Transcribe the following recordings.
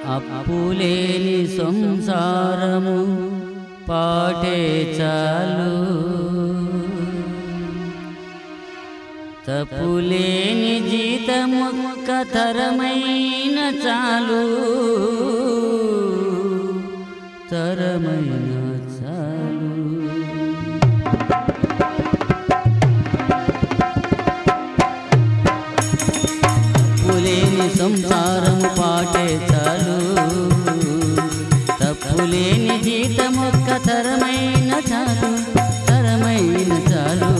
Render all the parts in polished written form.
అప్పులేని సంసారము పాటే చాలు, తప్పులేని జీతమొక్క తరమైన చాలు, తరమైన చాలు. తప్పులేని సంసారము పాటే చాలు, తప్పులేని జీతమొక్క తరమైన చాలు, తరమైన చాలు.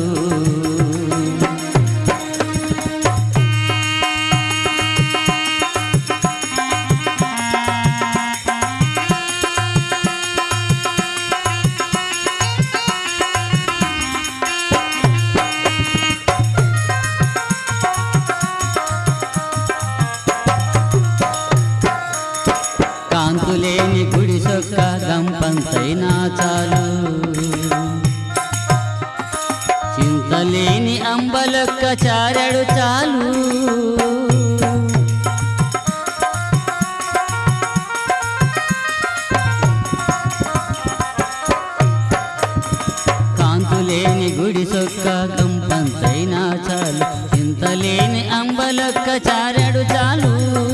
కాంతులేని గుడి సొక్క గంపంతైనా చాలు, చింతలేని అంబలొక్క చారెడు చాలు, కాంతులేని గుడి సొక్క గంపంతైనా చాలు, చింతలేని అంబలొక్క చారెడు చాలు.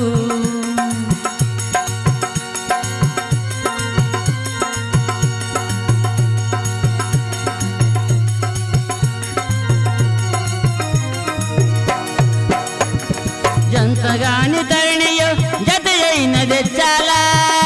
ఎంతగాని తరణియో జత అయినది చాలా,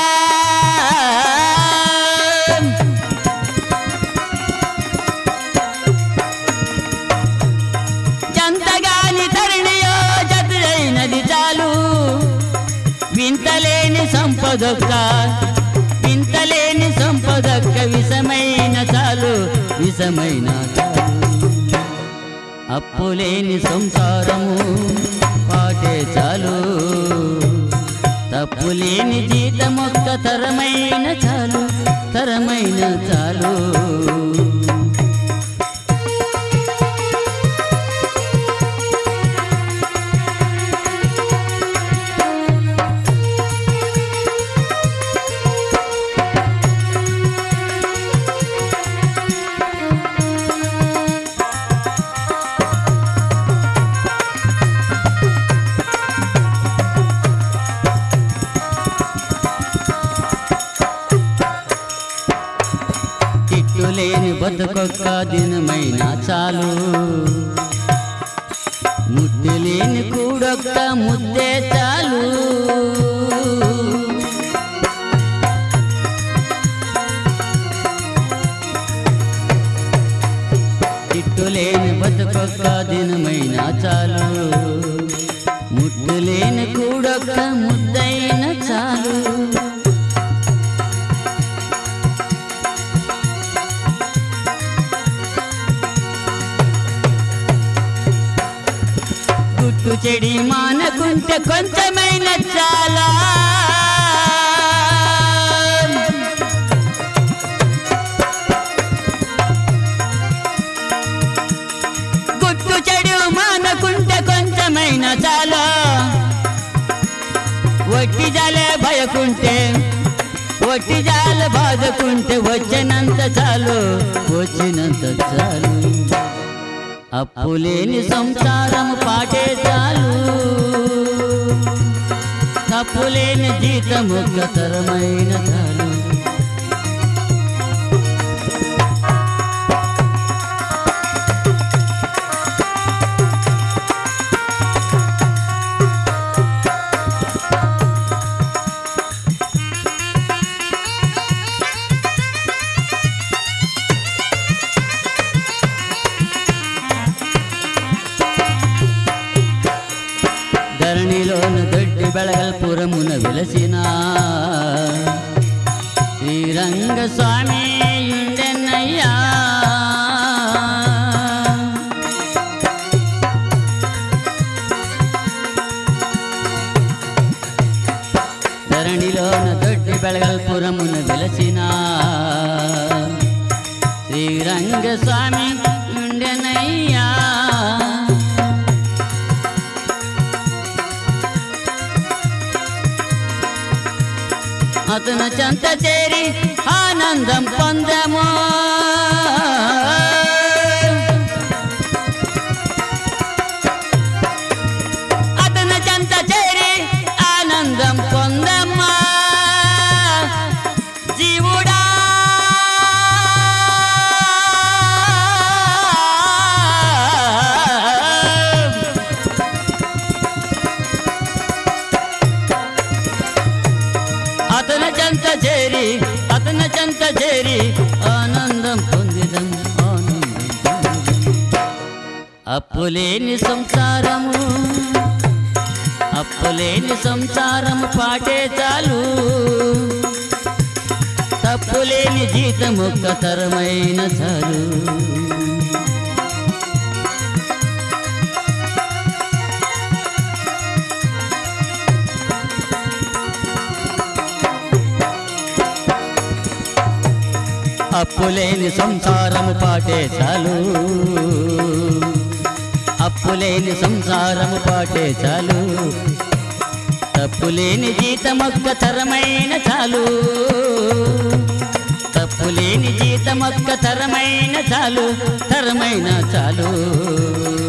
ఎంతగాని తరణియో జత అయినది చాలు, వింతలేని సంపదొక్క, వింతలేని సంపదొక్క విషమైన చాలు, విషమైన చాలు. అప్పులేని సంసారము పాటే చాలు, తప్పులేని జీతమొక్క తరమైన చాలు, తరమైన చాలు. లేని బతుకొక్క దినమైనా చాలు, ముద్దు లేని కూడొక్క ముద్దే చాలు, తిట్టు లేని బతుకొక్క దినమైనా చాలు, ముద్దు లేని కూడొక్క ముద్దైన చాలు. గుట్టు చెడి మానకుంటే కొంచెమైన చాలా, గుట్టు చెడు మానకుంటే కొంచెమైన చాలా, వట్టి జాలే భయకుంటే, వట్టి జాల బాధకుంటే వచ్చినంత చాలు, వచ్చినంత చాలు. అప్పులేని సంసారము పాటే చాలు, తప్పులేని జీతమొక్క తరమైన చాలు. ధరణిలోన దొడ్డి బెళగల్పురమున వెలసిన శ్రీరంగ స్వామి ఉండెన్నయ్యా, ధరణిలోన దొడ్డి బెళగల్పురమున వెలసిన శ్రీరంగ స్వామి ఉండెనయ్యా. అతను చెంత చేరి ఆనందం పొందము అతను చెంత చేరి ఆనందం పొందమ్మా జీవుడా అతన చెంత చేరి ఆనందం పొందిదం అప్పులేని సంసారము పాటే చాలు తప్పులేని జీతమొక్క తరమైన చాలు అప్పులేని సంసారము పాటే చాలు అప్పులేని సంసారము పాటే చాలు తప్పులేని జీతమొక్క తరమైన చాలు తప్పులేని జీతమొక్క తరమైన చాలు